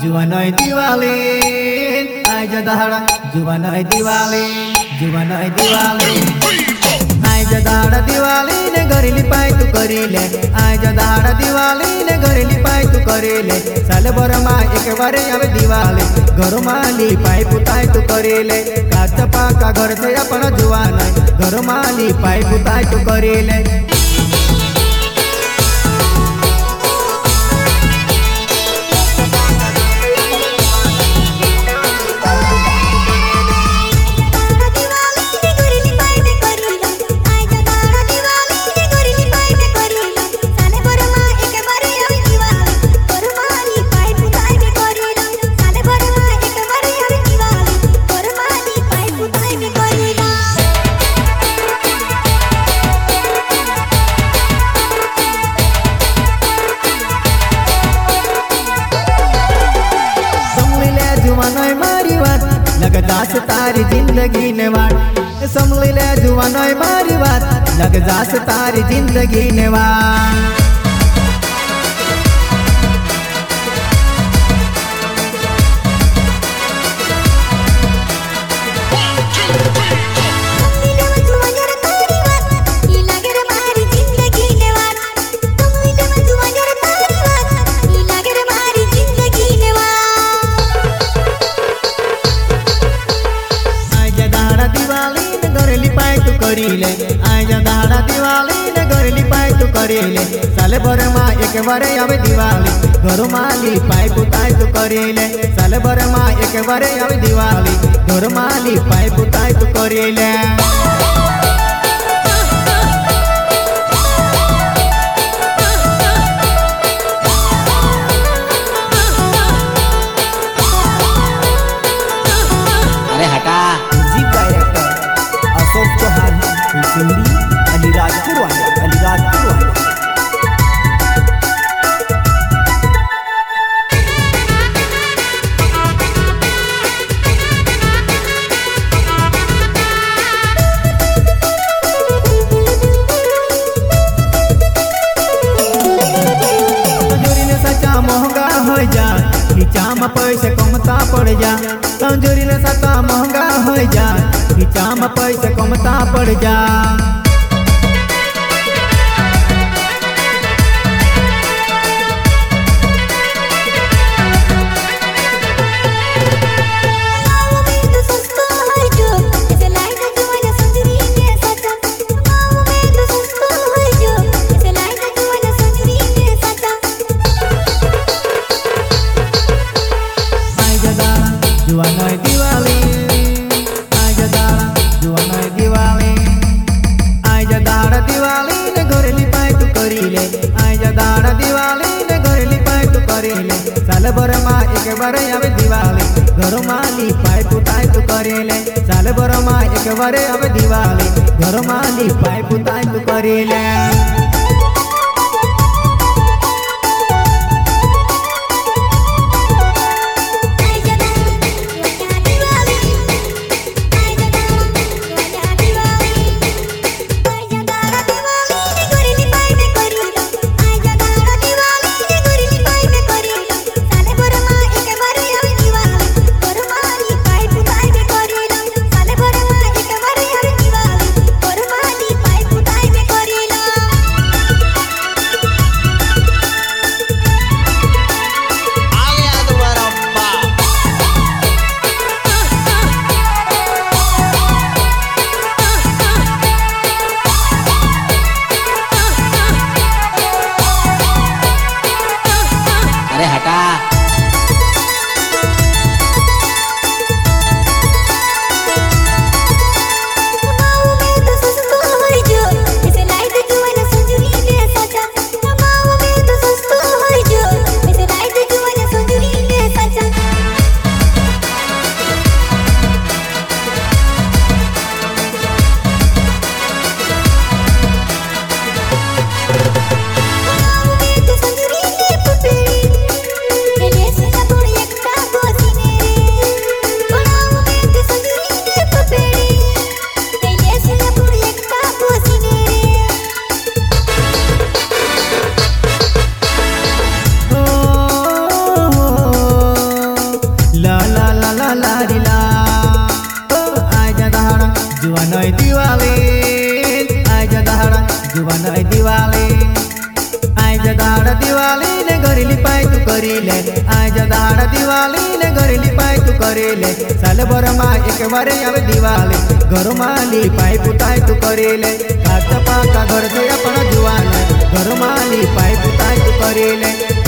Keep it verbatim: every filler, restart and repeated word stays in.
जुवानय दिवाली आइज दाड़ा जुवानय दिवाली जुवानय दिवाली आइज दाड़ा दिवाली ने गरिली पाई तू करिले आइज दाड़ा दिवाली ने गरिली पाई तू करिले साल बरमा एक बारे आवे दिवाली घरमाली पाई पुताई तू करिले काच पाका घर से अपन जुवानय घरमाली पाई पुताई तू करिले जुवानय मारी बात लग जास तारी जिंदगी ने वाट समझ ले जुवानय मारी बात लग जास तारी जिंदगी ने वाट करिले आइज दाड़ा दिवाली ने गरिली पाई तू करिले साल बरमा एक बारे आवे दिवाली घरमाली पाई पुताई तू करिले साल बरमा एक बारे आवे दिवाली घरमाली पाई पुताई तू करिले अरे हटा म्यूजिक डायरेक्टर अशोक चौहान हिंदी अलीराजपुर वाला अलीराजपुर वाला कंजूरी ने सच्चा महंगा हो जा खिचाम पैसे कमता पड़ जा कंजूरी ने सच्चा महंगा हो जा खिचाम पैसे कमता पड़ जा जुवानय दिवाली आइज दाड़ा जुवानय दिवाली आइज दाड़ा दिवाली ने गरिली पाई तू करिले आइज दाड़ा दिवाली ने गरिली पाई तू करिले साल बरमा एक बारे आवे दिवाली घरमाली पाई पुताई तू करिले साल बरमा एक बारे आवे दिवाली घरमाली पाई पुताई तू करिले जुवानय दिवाली आयज दहाड़ा जुवानय दिवाली आयज दहाड़ा दिवाली ने घरी पाय तू करिले आयज दहाड़ा दिवाली ने घरी पाय तू करिले साल भर मा एक बारे आवे दिवाली घर माली पाय पुताय तू करिले काचा पाका घर से अपन जुवान घर माली पाय पुताय तू करिले।